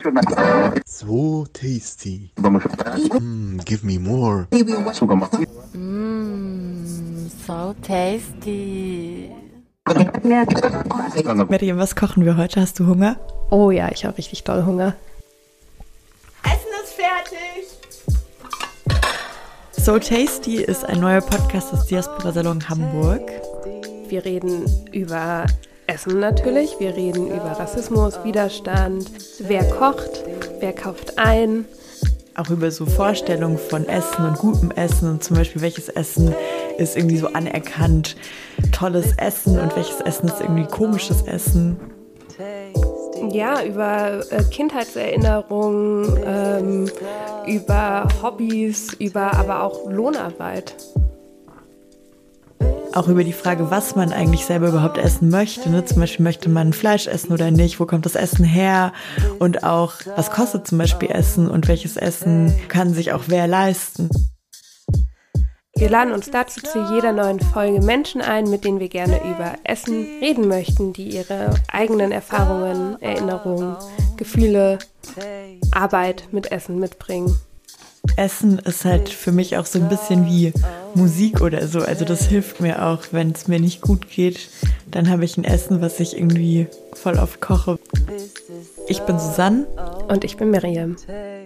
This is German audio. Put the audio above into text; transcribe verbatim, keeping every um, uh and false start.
So tasty. Mm, give me more. Mm, so tasty. Miriam, was kochen wir heute? Hast du Hunger? Oh ja, ich habe richtig doll Hunger. Essen ist fertig! So Tasty ist ein neuer Podcast des Diaspora Salon Hamburg. Wir reden über Essen natürlich, wir reden über Rassismus, Widerstand, wer kocht, wer kauft ein. Auch über so Vorstellungen von Essen und gutem Essen und zum Beispiel welches Essen ist irgendwie so anerkannt tolles Essen und welches Essen ist irgendwie komisches Essen. Ja, über äh, Kindheitserinnerungen, ähm, über Hobbys, über aber auch Lohnarbeit. Auch über die Frage, was man eigentlich selber überhaupt essen möchte. Ne? Zum Beispiel, möchte man Fleisch essen oder nicht? Wo kommt das Essen her? Und auch, was kostet zum Beispiel Essen und welches Essen kann sich auch wer leisten? Wir laden uns dazu zu jeder neuen Folge Menschen ein, mit denen wir gerne über Essen reden möchten, die ihre eigenen Erfahrungen, Erinnerungen, Gefühle, Arbeit mit Essen mitbringen. Essen ist halt für mich auch so ein bisschen wie Musik oder so. Also das hilft mir auch, wenn es mir nicht gut geht. Dann habe ich ein Essen, was ich irgendwie voll oft koche. Ich bin Susanne. Und ich bin Miriam.